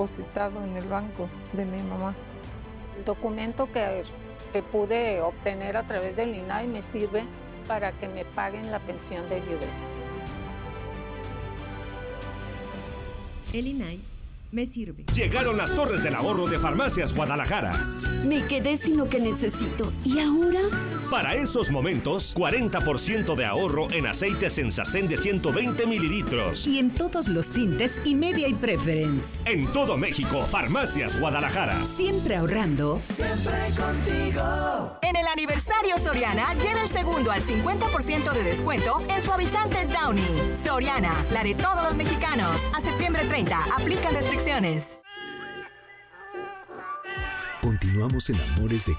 depositado en el banco de mi mamá. El documento que pude obtener a través del INAI me sirve para que me paguen la pensión de viudez. El INAI me sirve. Llegaron las torres del ahorro de Farmacias Guadalajara. Me quedé sin lo que necesito. ¿Y ahora? Para esos momentos, 40% de ahorro en aceite Sensacén de 120 mililitros. Y en todos los tintes y media y preference. En todo México, Farmacias Guadalajara. Siempre ahorrando. Siempre contigo. En el aniversario Soriana, lleva el segundo al 50% de descuento en suavizantes Downy. Soriana, la de todos los mexicanos. A septiembre 30, aplican restricciones. Continuamos en Amores de